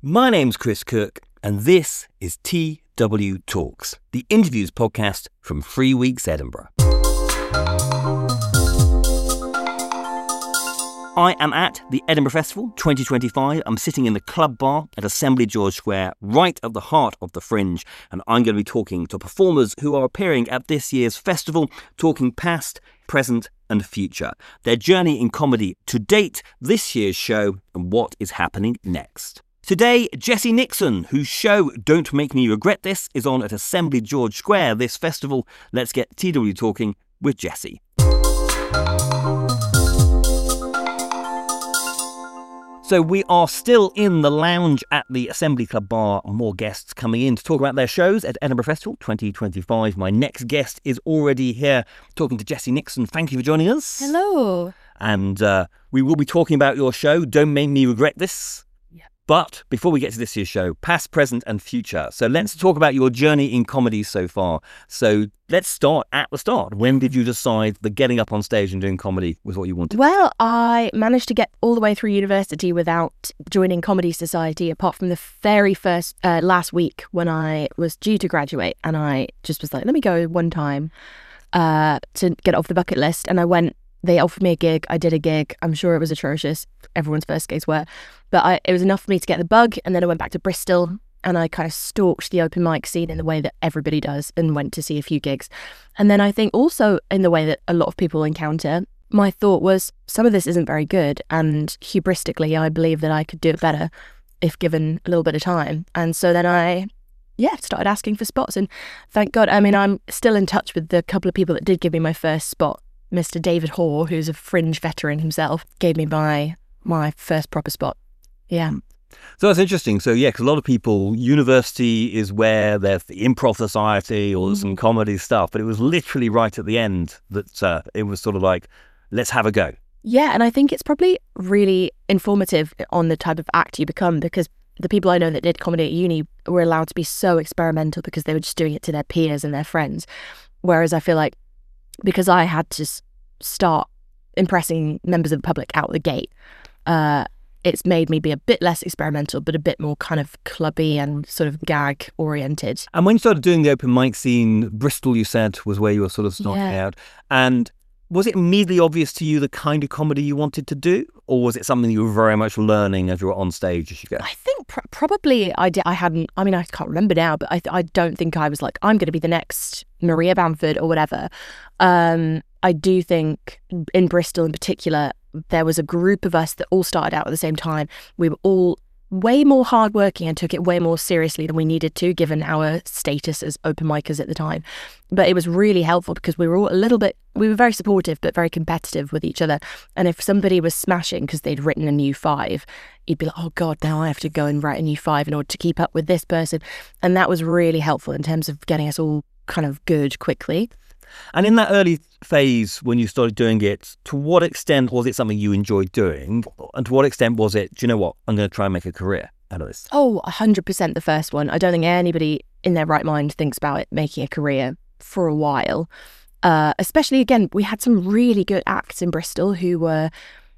My name's Chris Cook, and this is TW Talks, the interviews podcast from 3 Weeks Edinburgh. I am at the Edinburgh Festival 2025. I'm sitting in the club bar at Assembly George Square, right at the heart of the Fringe, and I'm going to be talking to performers who are appearing at this year's festival, talking past, present and future, their journey in comedy to date, this year's show, and what is happening next. Today, Jessie Nixon, whose show Don't Make Me Regret This is on at Assembly George Square this festival. Let's get TW talking with Jessie. So we are still in the lounge at the Assembly Club bar. More guests coming in to talk about their shows at Edinburgh Festival 2025. My next guest is already here talking to Jessie Nixon. Thank you for joining us. Hello. And we will be talking about your show, Don't Make Me Regret This. But before we get to this year's show, past, present and future. So let's talk about your journey in comedy so far. So let's start at the start. When did you decide that getting up on stage and doing comedy was what you wanted? Well, I managed to get all the way through university without joining Comedy Society, apart from the very first last week when I was due to graduate. And I just was like, let me go one time to get it off the bucket list. And I went. They offered me a gig. I did a gig. I'm sure it was atrocious. Everyone's first gigs were. But it was enough for me to get the bug. And then I went back to Bristol and I kind of stalked the open mic scene in the way that everybody does and went to see a few gigs. And then I think also in the way that a lot of people encounter, my thought was some of this isn't very good. And hubristically, I believe that I could do it better if given a little bit of time. And so then I started asking for spots. And thank God, I mean, I'm still in touch with the couple of people that did give me my first spot. Mr. David Hoare, who's a Fringe veteran himself, gave me my first proper spot. Yeah. So that's interesting. So yeah, because a lot of people, university is where there's the improv society or some comedy stuff, but it was literally right at the end that it was sort of like, let's have a go. Yeah, and I think it's probably really informative on the type of act you become, because the people I know that did comedy at uni were allowed to be so experimental because they were just doing it to their peers and their friends. Whereas I feel like because I had to start impressing members of the public out the gate, it's made me be a bit less experimental, but a bit more kind of clubby and sort of gag oriented. And when you started doing the open mic scene, Bristol, you said, was where you were sort of starting out. And was it immediately obvious to you the kind of comedy you wanted to do? Or was it something you were very much learning as you were on stage as you go? I think probably I did. I can't remember now, but I don't think I was like, I'm going to be the next Maria Bamford or whatever. I do think in Bristol in particular, there was a group of us that all started out at the same time. We were all way more hardworking and took it way more seriously than we needed to, given our status as open micers at the time. But it was really helpful because we were all we were very supportive, but very competitive with each other. And if somebody was smashing because they'd written a new 5, you'd be like, oh God, now I have to go and write a new 5 in order to keep up with this person. And that was really helpful in terms of getting us all kind of good quickly. And in that early phase when you started doing it, to what extent was it something you enjoyed doing? And to what extent was it, do you know what, I'm going to try and make a career out of this? Oh, 100% the first one. I don't think anybody in their right mind thinks about it making a career for a while. Especially, again, we had some really good acts in Bristol who were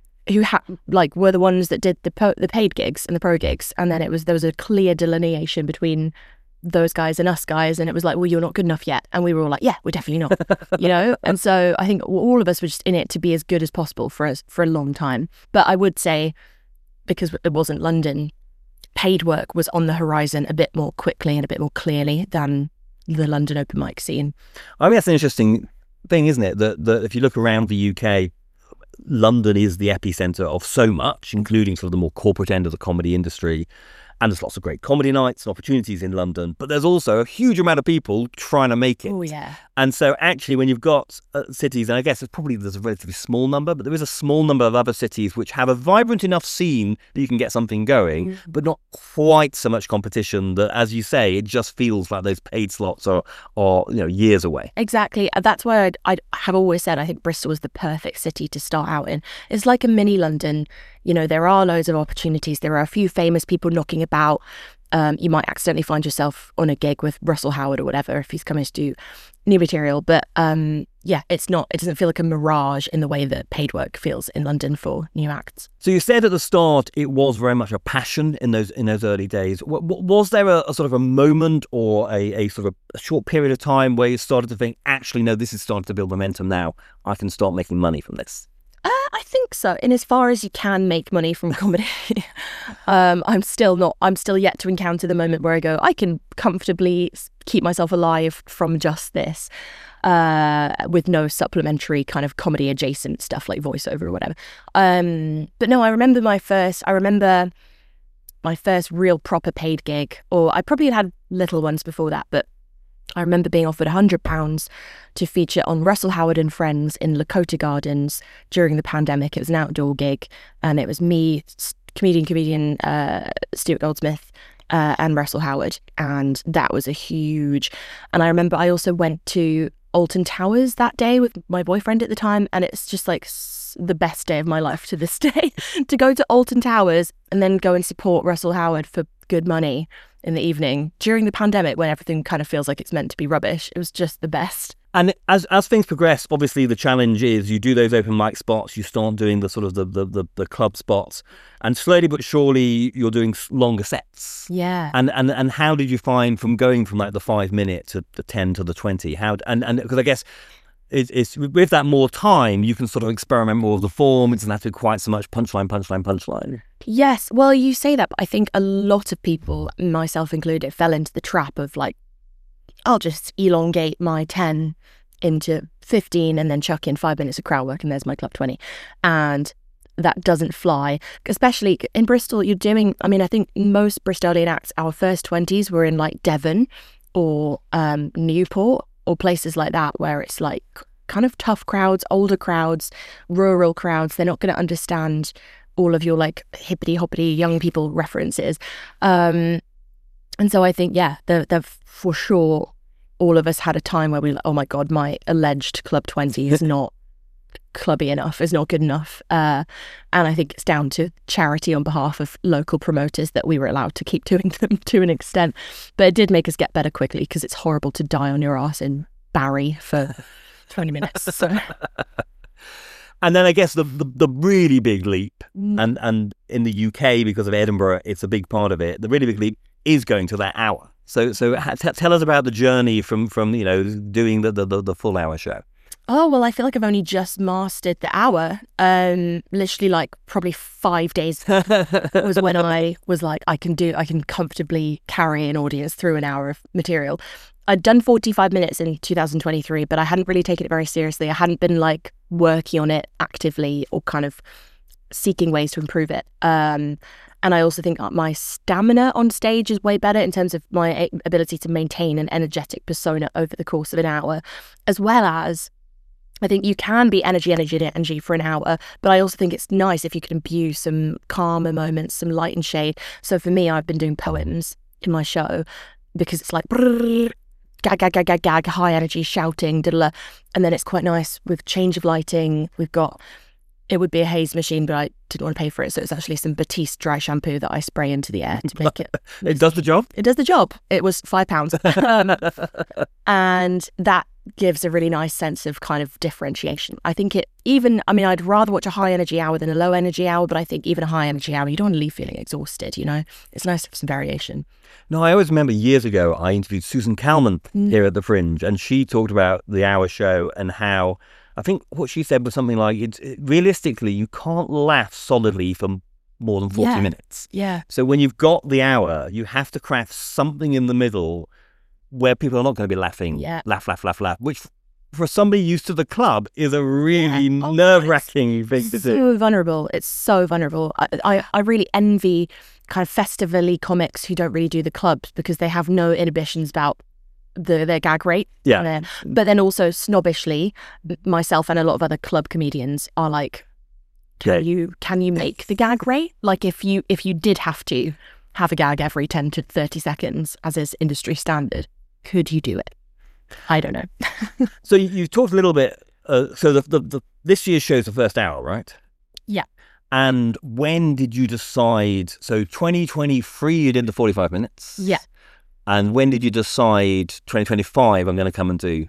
the ones that did the paid gigs and the pro gigs. And then there was a clear delineation between those guys and us guys, and it was like, well, you're not good enough yet, and we were all like, yeah, we're definitely not, you know. And so I think all of us were just in it to be as good as possible for a long time. But I would say, because it wasn't London, paid work was on the horizon a bit more quickly and a bit more clearly than the London open mic scene. I mean, that's an interesting thing, isn't it, that if you look around the UK, London is the epicenter of so much, including sort of the more corporate end of the comedy industry. And there's lots of great comedy nights and opportunities in London, but there's also a huge amount of people trying to make it. Oh, yeah. And so actually when you've got cities, and I guess there's a relatively small number, but there is a small number of other cities which have a vibrant enough scene that you can get something going, but not quite so much competition that, as you say, it just feels like those paid slots are years away. Exactly. That's why I have always said I think Bristol was the perfect city to start out in. It's like a mini London. You know, there are loads of opportunities. There are a few famous people knocking about. You might accidentally find yourself on a gig with Russell Howard or whatever if he's coming to do new material, but yeah, it doesn't feel like a mirage in the way that paid work feels in London for new acts. So you said at the start it was very much a passion in those early days. Was there a sort of a moment or a sort of a short period of time where you started to think, actually, no, this is starting to build momentum now, I can start making money from this? I think so. In as far as you can make money from comedy, I'm still yet to encounter the moment where I go, I can comfortably keep myself alive from just this, with no supplementary kind of comedy adjacent stuff like voiceover or whatever. But no, I remember my first real proper paid gig, or I probably had little ones before that, but I remember being offered £100 to feature on Russell Howard and Friends in Lakota Gardens during the pandemic. It was an outdoor gig, and it was me, comedian Stuart Goldsmith, and Russell Howard, and that was a huge. And I remember I also went to Alton Towers that day with my boyfriend at the time, and it's just like the best day of my life to this day to go to Alton Towers and then go and support Russell Howard for good money in the evening during the pandemic when everything kind of feels like it's meant to be rubbish. It was just the best. And as things progress, obviously the challenge is you do those open mic spots, you start doing the sort of the club spots, and slowly but surely you're doing longer sets. Yeah. And how did you find from going from like the 5 minute to the 10 to the 20? And because I guess it's with that more time, you can sort of experiment more with the form. It doesn't have to be quite so much punchline. Yes. Well, you say that, but I think a lot of people, myself included, fell into the trap of like, I'll just elongate my 10 into 15 and then chuck in 5 minutes of crowd work and there's my club 20. And that doesn't fly, especially in Bristol. I think most Bristolian acts, our first 20s were in like Devon or Newport or places like that where it's like kind of tough crowds, older crowds, rural crowds. They're not going to understand all of your like hippity hoppity young people references. And so I think, yeah, the for sure, all of us had a time where we were like, oh my God, my alleged Club 20 is not clubby enough, is not good enough. And I think it's down to charity on behalf of local promoters that we were allowed to keep doing them to an extent. But it did make us get better quickly because it's horrible to die on your ass in Barry for 20 minutes. So. And then I guess the really big leap, and in the UK, because of Edinburgh, it's a big part of it, the really big leap is going to that hour. So tell us about the journey from doing the full hour show. Oh, well, I feel like I've only just mastered the hour. Literally like probably 5 days was when I was like, I can comfortably carry an audience through an hour of material. I'd done 45 minutes in 2023, but I hadn't really taken it very seriously. I hadn't been like working on it actively or kind of seeking ways to improve it. And I also think my stamina on stage is way better in terms of my ability to maintain an energetic persona over the course of an hour, as well as I think you can be energy for an hour, but I also think it's nice if you can imbue some calmer moments, some light and shade. So for me, I've been doing poems in my show because it's like gag, high energy, shouting, and then it's quite nice with change of lighting. It would be a haze machine, but I didn't want to pay for it, so it's actually some Batiste dry shampoo that I spray into the air to make it. It does the job? It does the job. It was £5. And that gives a really nice sense of kind of differentiation. I think I'd rather watch a high energy hour than a low energy hour, but I think even a high energy hour, you don't want to leave feeling exhausted, It's nice to have some variation. No, I always remember years ago, I interviewed Susan Calman here at the Fringe, and she talked about the hour show and how, I think what she said was something like, realistically, you can't laugh solidly for more than 40 minutes. Yeah. So when you've got the hour, you have to craft something in the middle where people are not going to be laughing, laugh, which for somebody used to the club is a really nerve-wracking thing to do. So vulnerable. It's so vulnerable. I really envy kind of festival-y comics who don't really do the clubs because they have no inhibitions about their gag rate. Yeah. But then also snobbishly, myself and a lot of other club comedians are like, can you make the gag rate? Like if you did have to have a gag every 10 to 30 seconds, as is industry standard, could you do it? I don't know. So you talked a little bit. So the this year's show's the first hour, right? Yeah. And when did you decide? So 2023, you did the 45 minutes. Yeah. And when did you decide 2025? I'm going to come and do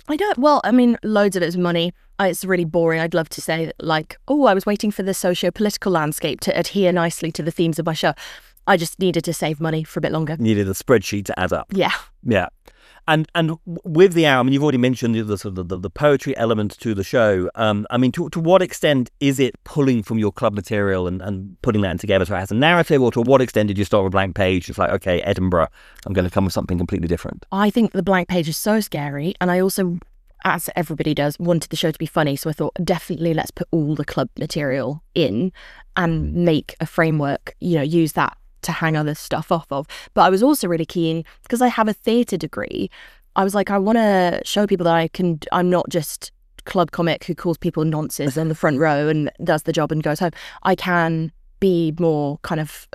I don't. Well, I mean, loads of it is money. It's really boring. I'd love to say, like, oh, I was waiting for the socio-political landscape to adhere nicely to the themes of my show. I just needed to save money for a bit longer. Needed a spreadsheet to add up. Yeah. Yeah. And with the hour, I mean, you've already mentioned the sort of the poetry element to the show. I mean, to what extent is it pulling from your club material and putting that together so it has a narrative, or to what extent did you start with a blank page? It's like, okay, Edinburgh, I'm going to come with something completely different. I think the blank page is so scary, and I also, as everybody does, wanted the show to be funny. So I thought, definitely let's put all the club material in and make a framework, use that to hang other stuff off of. But I was also really keen, because I have a theatre degree, I was like, I want to show people that I'm not just club comic who calls people nonces on the front row and does the job and goes home. I can be more kind of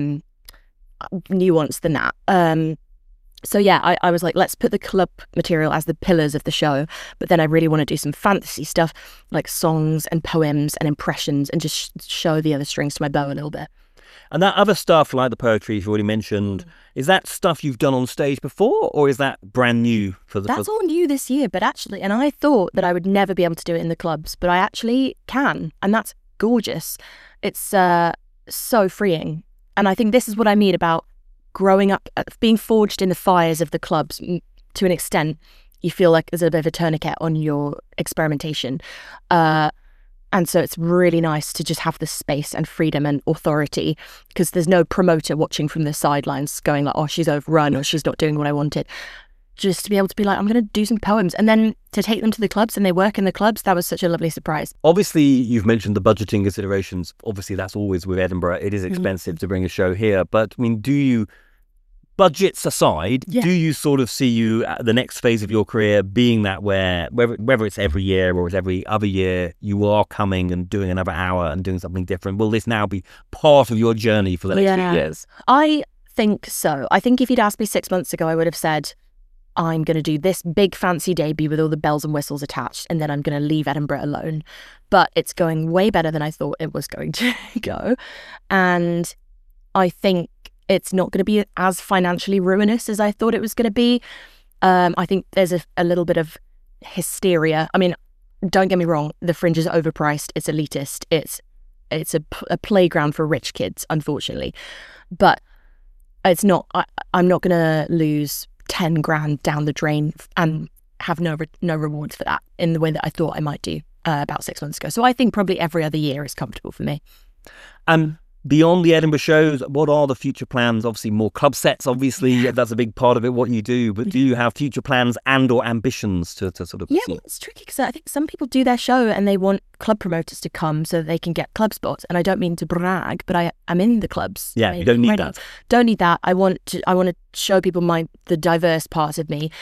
nuanced than that. So yeah, I was like, let's put the club material as the pillars of the show, but then I really want to do some fantasy stuff like songs and poems and impressions and just show the other strings to my bow a little bit. And that other stuff, like the poetry you've already mentioned, is that stuff you've done on stage before, or is that brand new for the... That's all new this year, but actually, and I thought that I would never be able to do it in the clubs, but I actually can, and that's gorgeous. It's so freeing. And I think this is what I mean about growing up, being forged in the fires of the clubs. To an extent, you feel like there's a bit of a tourniquet on your experimentation. And so it's really nice to just have the space and freedom and authority, because there's no promoter watching from the sidelines going like, oh, she's overrun or she's not doing what I wanted. Just to be able to be like, I'm going to do some poems, and then to take them to the clubs and they work in the clubs. That was such a lovely surprise. Obviously, you've mentioned the budgeting considerations. Obviously, that's always with Edinburgh. It is expensive to bring a show here. But I mean, do you... budgets aside, do you sort of see you at the next phase of your career being that where, whether it's every year or it's every other year, you are coming and doing another hour and doing something different? Will this now be part of your journey for the next few years? I think so. I think if you'd asked me 6 months ago, I would have said, I'm going to do this big fancy debut with all the bells and whistles attached, and then I'm going to leave Edinburgh alone. But it's going way better than I thought it was going to go. And I think it's not going to be as financially ruinous as I thought it was going to be. I think there's a little bit of hysteria. I mean, don't get me wrong, the Fringe is overpriced, it's elitist, it's a playground for rich kids, unfortunately. But it's not, I'm not going to lose 10 grand down the drain and have no rewards for that in the way that I thought I might do about 6 months ago. So I think probably every other year is comfortable for me. Beyond the Edinburgh shows, what are the future plans? Obviously, more club sets, obviously, that's a big part of it, what you do. But do you have future plans and or ambitions to sort of... Yeah, well, it's tricky because I think some people do their show and they want club promoters to come so that they can get club spots. And I don't mean to brag, but I'm in the clubs. Yeah, you don't need that. Don't need that. I want to show people the diverse part of me.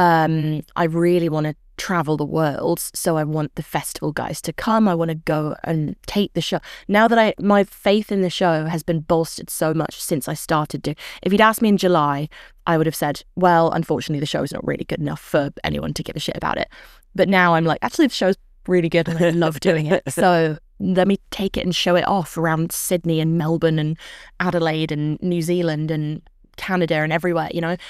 I really want to travel the world, so I want the festival guys to come. I want to go and take the show. Now that my faith in the show has been bolstered so much since I started to... If you'd asked me in July, I would have said, well, unfortunately, the show is not really good enough for anyone to give a shit about it. But now I'm like, actually, the show's really good and I love doing it. So let me take it and show it off around Sydney and Melbourne and Adelaide and New Zealand and Canada and everywhere,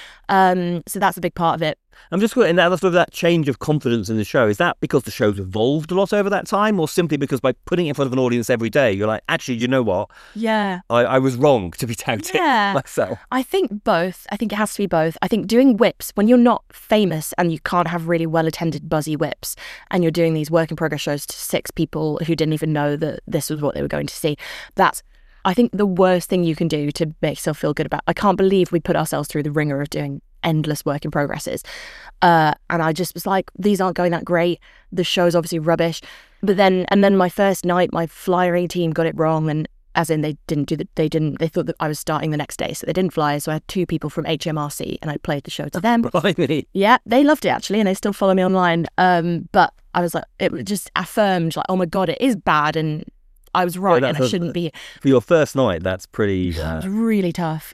so that's a big part of it. I'm just wondering, that change of confidence in the show, is that because the show's evolved a lot over that time, or simply because by putting it in front of an audience every day, you're like, actually, you know what? Yeah. I was wrong to be touting myself. I think both. I think it has to be both. I think doing whips, when you're not famous and you can't have really well-attended buzzy whips, and you're doing these work in progress shows to 6 people who didn't even know that this was what they were going to see, that's, I think, the worst thing you can do to make yourself feel good about. I can't believe we put ourselves through the ringer of doing endless work in progresses. And I just was like, these aren't going that great. The show's obviously rubbish. But then my first night, my flyering team got it wrong, and as in they thought that I was starting the next day, so they didn't fly. So I had 2 people from HMRC and I played the show to them. Right. Yeah, they loved it actually, and they still follow me online. But I was like, it just affirmed like, oh my God, it is bad, and I was right, and I shouldn't be. For your first night, that's pretty... It was really tough.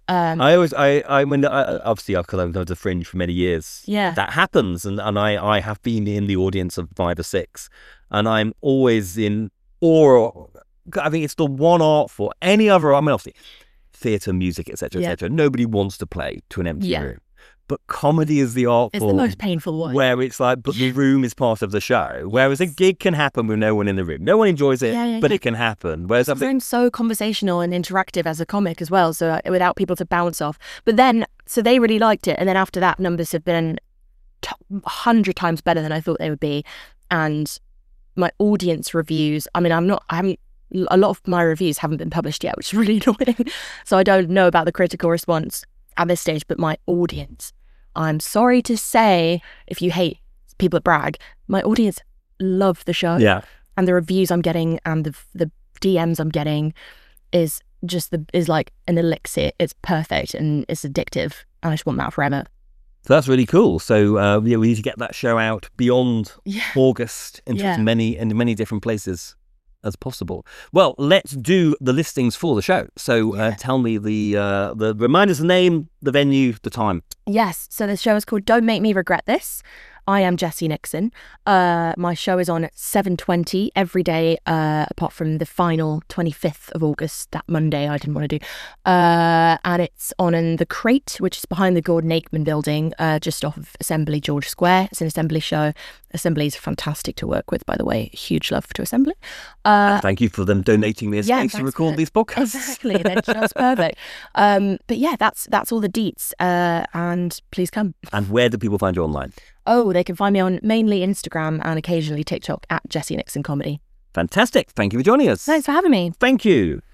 Obviously, because I've done the Fringe for many years, that happens, and I have been in the audience of 5 or 6, and I'm always in awe. I think it's the one art for any other, I mean, obviously, theatre, music, etc., etc. Nobody wants to play to an empty room. but comedy is the art It's form the most painful one. where it's like, but the room is part of the show. Whereas a gig can happen with no one in the room. No one enjoys it, but it can happen. Whereas I'm so conversational and interactive as a comic as well, so without people to bounce off. But then, so they really liked it. And then after that, numbers have been 100 times better than I thought they would be. And my audience reviews, I mean, a lot of my reviews haven't been published yet, which is really annoying. So I don't know about the critical response at this stage, but my audience, I'm sorry to say, if you hate people that brag, my audience love the show. Yeah. And the reviews I'm getting and the DMs I'm getting is like an elixir. It's perfect and it's addictive. And I just want that forever. So that's really cool. So we need to get that show out beyond August into as many different places as possible. Well, let's do the listings for the show. So tell me the remind us the name, the venue, the time. Yes. So the show is called Don't Make Me Regret This. I am Jessie Nixon. My show is on at 7:20 every day, apart from the final 25th of August, that Monday I didn't want to do. And it's on in the Crate, which is behind the Gordon Aikman building, just off of Assembly George Square. It's an Assembly show. Assembly is fantastic to work with, by the way. Huge love to Assembly. Thank you for them donating me a space to record these podcasts. Exactly, they're just perfect. But yeah, that's all the deets. And please come. And where do people find you online? Oh, they can find me on mainly Instagram and occasionally TikTok at Jessie Nixon Comedy. Fantastic. Thank you for joining us. Thanks for having me. Thank you.